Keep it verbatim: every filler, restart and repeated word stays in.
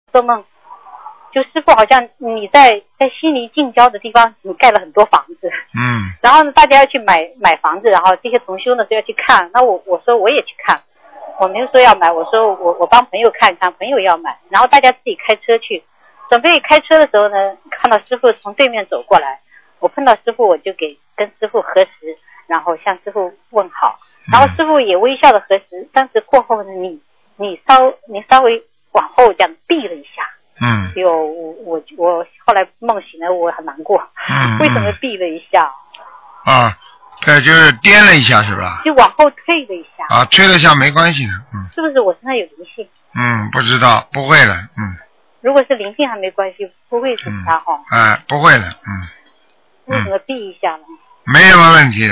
做梦，就师傅好像你在在悉尼近郊的地方，你盖了很多房子， 嗯， 然后呢，大家要去买买房子，然后这些同修呢都要去看，那我我说我也去看，我没有说要买，我说我我帮朋友看看，朋友要买，然后大家自己开车去，准备开车的时候呢，看到师傅从对面走过来，我碰到师傅我就给跟师傅核实，然后向师傅问好，然后师傅也微笑的核实，但是过后呢，你你稍你稍微往后这样避了一下， 嗯， 有我我我后来梦醒了，我很难过， 嗯， 为什么避了一下？ 啊，对，就是颠了一下是吧？ 就往后退了一下。 啊，退了一下没关系的，嗯。 是不是我身上有灵性？ 嗯，不知道，不会了，嗯。 如果是灵性还没关系，不会是他哈。 哎、嗯，不会的，嗯。 为什么避一下呢？ 没什么问题的。